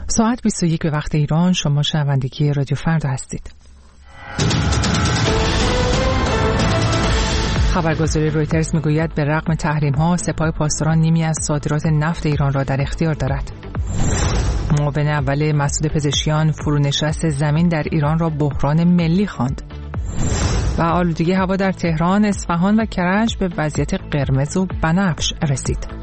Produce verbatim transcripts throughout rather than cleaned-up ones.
ساعت بیست و یک به وقت ایران. شما شنوندگی رادیو فردا هستید. خبرگزاری رویترز میگوید به رغم تحریم‌ها سپاه پاسداران نیمی از صادرات نفت ایران را در اختیار دارد. معاون اول مسعود پزشکیان فرونشست زمین در ایران را بحران ملی خواند. و آلودگی هوا در تهران، اصفهان و کرج به وضعیت قرمز و بنفش رسید.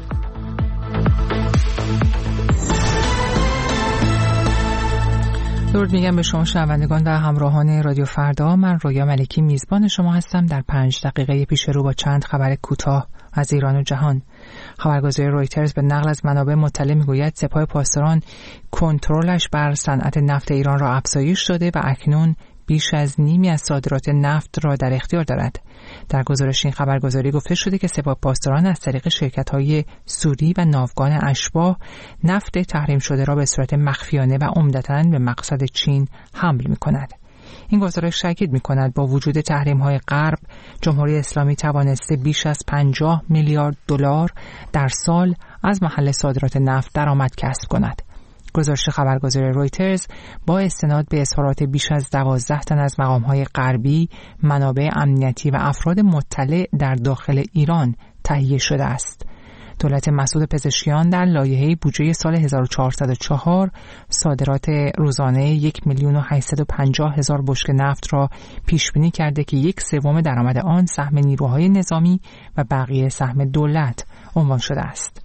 درود میگم به شما شنوندگان و همراهان رادیو فردا. من رویا ملکی میزبان شما هستم در پنج دقیقه پیش رو با چند خبر کوتاه از ایران و جهان. خبرگزاری رویترز به نقل از منابع مطلع میگوید سپاه پاسداران کنترلش بر صنعت نفت ایران را افزایش داده و اکنون بیش از نیمی از صادرات نفت را در اختیار دارد. در گزارش این خبرگزاری گفته شده که سپاه پاسداران از طریق شرکت‌های سوری و ناوگان اشباح نفت تحریم شده را به صورت مخفیانه و عمدتاً به مقصد چین حمل می‌کند. این گزارش تاکید می‌کند با وجود تحریم‌های غرب، جمهوری اسلامی توانسته بیش از پنجاه میلیارد دلار در سال از محل صادرات نفت درآمد کسب کند. گزارش خبرگزاری رویترز با استناد به اظهارات بیش از دوازده تن از مقام‌های غربی، منابع امنیتی و افراد مطلع در داخل ایران تهیه شده است. دولت مسعود پزشکیان در لایحه بودجه سال هزار و چهارصد و چهار صادرات روزانه یک میلیون و هشتصد و پنجاه هزار بشکه نفت را پیش بینی کرده که یک سوم درآمد آن سهم نیروهای نظامی و بقیه سهم دولت عنوان شده است.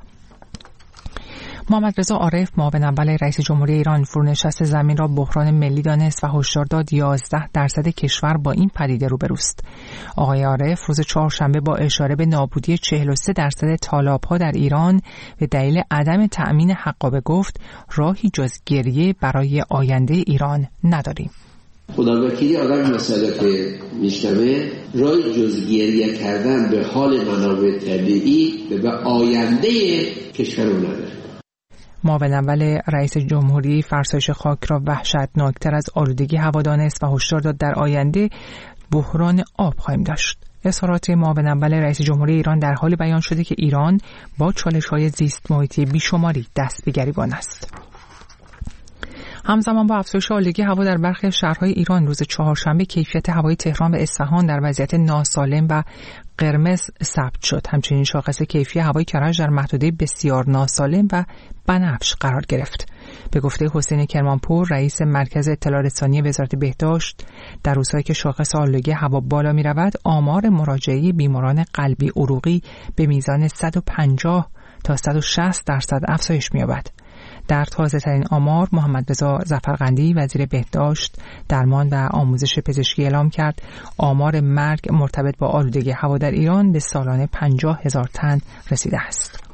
محمد رضا عارف معاون اول رئیس جمهوری ایران فرونشست زمین را بحران ملی دانست و هشدار داد یازده درصد کشور با این پدیده روبروست. آقای عارف روز چهارشنبه با اشاره به نابودی چهل و سه درصد تالاب‌ها در ایران به دلیل عدم تأمین حقابه گفت راهی جز گریه برای آینده ایران نداریم. خدا وکیلی آدم مسئله که میشنوه رای جز گریه کردن به حال منابع طبیعی و به آینده کشور رو نداره. معاون اول رئیس جمهوری فرسایش خاک را وحشتناکتر از آلودگی هوا دانست و هشدار داد در آینده بحران آب خواهیم داشت. اظهارات معاون اول رئیس جمهوری ایران در حال بیان شده که ایران با چالش‌های زیست محیطی بیشماری دست به گریبان است. همزمان با افزایش آلودگی هوا در برخی شهرهای ایران روز چهارشنبه کیفیت هوای تهران و اصفهان در وضعیت ناسالم و قرمز ثبت شد. همچنین شاخص کیفی هوای کرج در محدوده بسیار ناسالم و بنفش قرار گرفت. به گفته حسین کرمانپور رئیس مرکز اطلاع رسانی وزارت بهداشت، در روزهایی که شاخص آلودگی هوا بالا می رود آمار مراجعه بیماران قلبی عروقی به میزان صد و پنجاه تا صد و شصت درصد افزایش می یابد. در تازه ترین آمار محمد رضا ظفرقندی وزیر بهداشت، درمان و آموزش پزشکی اعلام کرد آمار مرگ مرتبط با آلودگی هوا در ایران به سالانه پنجاه هزار تن رسیده است.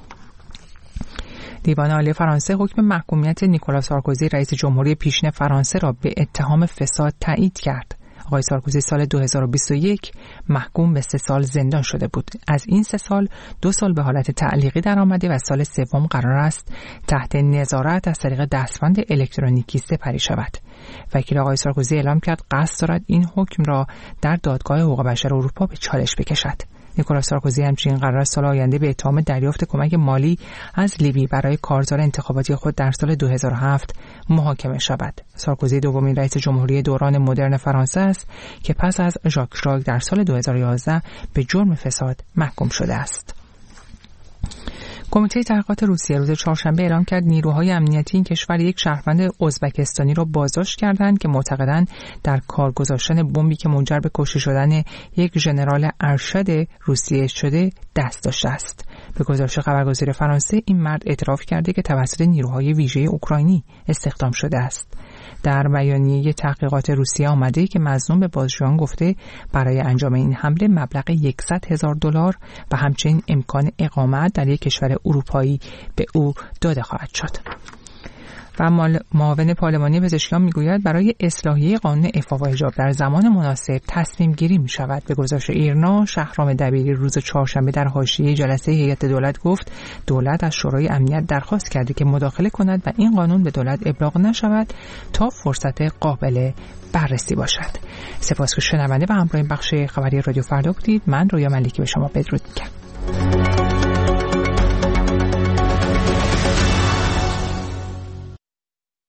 دیوان عالی فرانسه حکم محکومیت نیکولا سارکوزی رئیس جمهوری پیشین فرانسه را به اتهام فساد تایید کرد. آقای سارکوزی سال دو هزار و بیست و یک محکوم به سه سال زندان شده بود. از این سه سال دو سال به حالت تعلیقی در آمده و سال سوم قرار است تحت نظارت از طریق دستبند الکترونیکی سپری شود. وکیل آقای سارکوزی اعلام کرد قصد دارد این حکم را در دادگاه حقوق بشر اروپا به چالش بکشد. نیکولا سارکوزی همچنین قرار است سال آینده به اتهام دریافت کمک مالی از لیبی برای کارزار انتخاباتی خود در سال دو هزار و هفت محاکمه شود. سارکوزی دومین رئیس جمهوری دوران مدرن فرانسه است که پس از ژاک شیراک در سال دو هزار و یازده به جرم فساد محکوم شده است. کمیته تحقیقات روسیه روز چهارشنبه اعلام کرد نیروهای امنیتی این کشور یک شهروند ازبکستانی را بازداشت کردند که معتقدند در کار گذاشتن بمبی که منجر به کشته شدن یک ژنرال ارشد روسیه شده دست داشته است. به گزارش خبرگزاری فرانسه این مرد اعتراف کرده که توسط نیروهای ویژه اوکراینی استخدام شده است. در بیانیه تحقیقات روسیه آمده که مظنون به بازجویان گفته برای انجام این حمله مبلغ صد هزار دلار و همچنین امکان اقامت در یک کشور اروپایی به او داده خواهد شد. و معاون پارلمانی پزشکیان میگوید برای اصلاحیه قانون عفاف و حجاب در زمان مناسب تصمیم گیری می شود. به گزارش ایرنا شهرام دبیری روز چهارشنبه در حاشیه جلسه هیئت دولت گفت دولت از شورای امنیت درخواست کرده که مداخله کند و این قانون به دولت ابلاغ نشود تا فرصت قابل بررسی باشد. سپاس که شنونده و همراه این بخش خبری رادیو فردا بودید. من رویا ملکی به شما بدرود میگم.